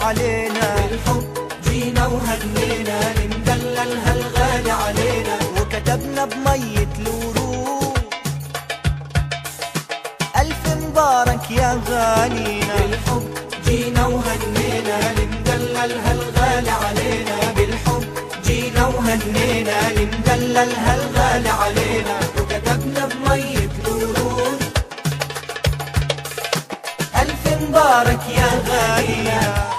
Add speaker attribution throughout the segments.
Speaker 1: علينا،
Speaker 2: بالحب جينا وهنينا لمدللها الغالي علينا،
Speaker 1: وكتبنا بمية الورود ألف مبارك يا غالينا.
Speaker 2: بالحب جينا وهنينا لمدللها الغالي علينا، بالحب جينا وهنينا لمدللها الغالي علينا، وكتبنا بمية الورود ألف مبارك يا غالينا.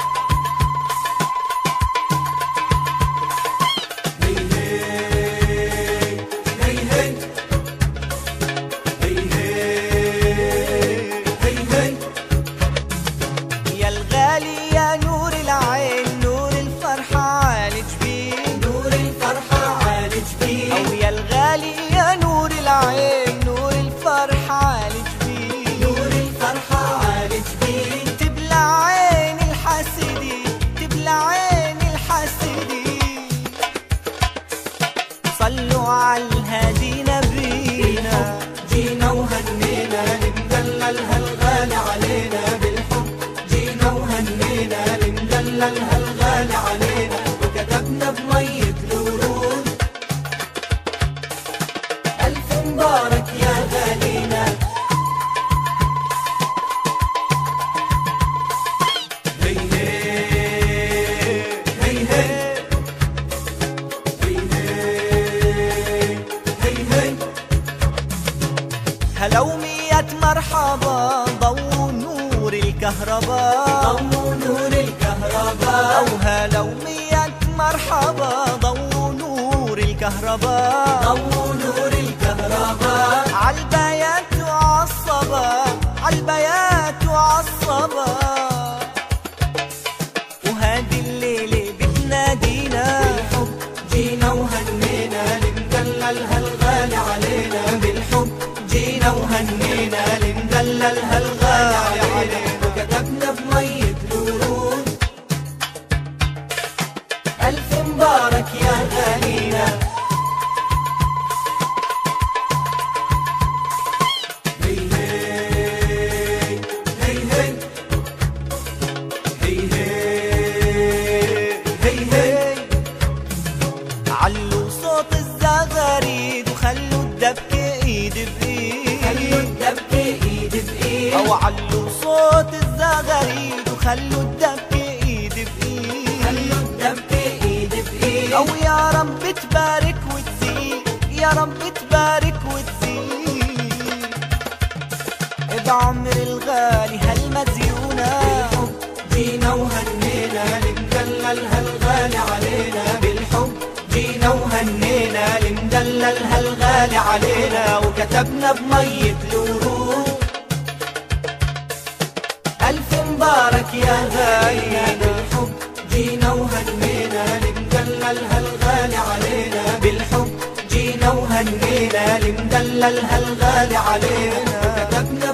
Speaker 1: يا الغالي يا نور العين، نور الفرحة عالج بيه،
Speaker 2: نور الفرحة عالج بيه،
Speaker 1: أو يا الغالي يا نور العين، نور الفرحة عالج بيه،
Speaker 2: نور الفرحة عالج بيه،
Speaker 1: تبلع عين الحاسدين، تبلع عين الحاسدين. صلوا على الهادي نبينا،
Speaker 2: جينا وهنينا لمدللها الغالي علينا، بالحب جينا وهنينا لمدللها الغالي علينا، وكتبنا بمية الورود ألف مبارك يا غالينا. هي هي هي هي هي
Speaker 1: هلو مية مرحبا ضو نور الكهرباء،
Speaker 2: ضو نور الكهرباء،
Speaker 1: أو هلو مية مرحبا ضو نور الكهرباء،
Speaker 2: ضو نور الكهرباء،
Speaker 1: عالبيات وعالصبا، عالبيات وعالصبا. وهادي الليلة بتنادينا،
Speaker 2: بالحب جينا وهنينا لمدللها الغالي علينا، بالحب جينا وهنينا لمدللها الغالي علينا، وكتبنا بمية الورود ألف مبارك يا غالينا. هي هي هي هي هي هي
Speaker 1: علوا صوت الزغاريد وخلوا الدبكة ايد بايد،
Speaker 2: خلوا الدبكة ايد بايد،
Speaker 1: او علوا صوت الزغاريد وخلوا الدبكة ايد بايد،
Speaker 2: خلوا الدبكة ايد بايد،
Speaker 1: او يا رب تبارك وتزيد، يا رب تبارك وتزيد بعمر الغالي هالمديونة.
Speaker 2: بالحب جينا وهنينا لمدللها الغالي علينا، بالحب جينا وهنينا لمدللها الغالي علينا، وكتبنا بمية الورود ألف مبارك يا غالينا. بالحب جينا وهنينا لمدللها الغالي علينا، بالحب جينا وهنينا لمدللها الغالي علينا، وكتبنا